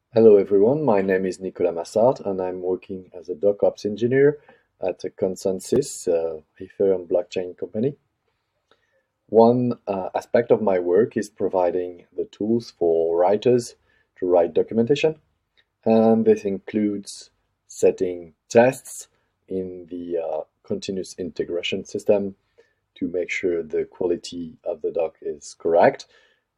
Hello everyone, my name is Nicolas Massart and I'm working as a DocOps engineer at a Consensus Ethereum blockchain company. One aspect of my work is providing the tools for writers to write documentation, and this includes setting tests in the continuous integration system to make sure the quality of the doc is correct,